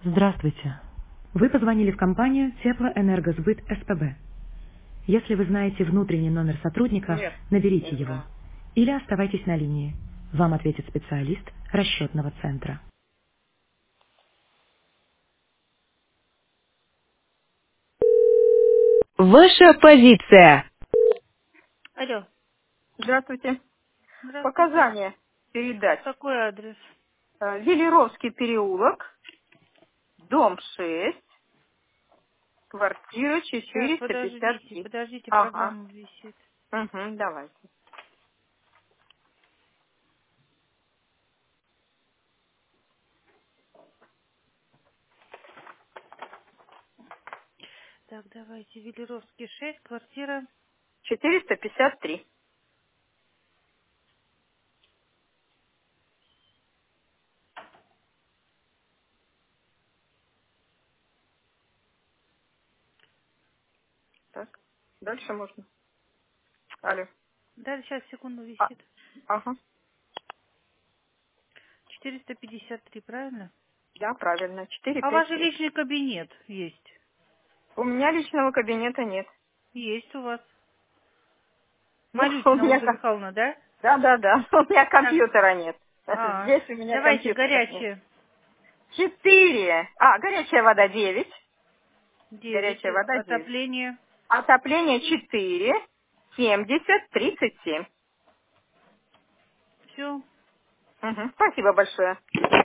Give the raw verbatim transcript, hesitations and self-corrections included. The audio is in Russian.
Здравствуйте. Вы позвонили в компанию Теплоэнергосбыт СПБ. Если вы знаете внутренний номер сотрудника, Нет, наберите не его. знаю. Или оставайтесь на линии. Вам ответит специалист расчетного центра. Ваша позиция. Алло, Здравствуйте. здравствуйте. Показания передать. Какой адрес? Э, Велеровский переулок, дом шесть, квартира Сейчас, четыреста пятьдесят подождите, три. подождите, Ага. программа висит. Угу, давайте. Так, давайте, Велеровский шесть, квартира. четыреста пятьдесят три. Так, дальше можно. Алло. Да, сейчас, секунду, А, висит. ага. четыреста пятьдесят три, правильно? Да, правильно. Четыре А пять ваш три. личный кабинет есть? У меня личного кабинета нет. Есть у вас. Ну, у Малютина меня... Ольга ко- Михайловна, да? Да, да, да. У меня Так, компьютера нет. а, Здесь у меня давайте компьютера нет. горячее. Четыре. А, горячая вода девять. девять, Горячая вода девять. отопление. Отопление четыре, семьдесят, тридцать семь. Все. Угу. Спасибо большое.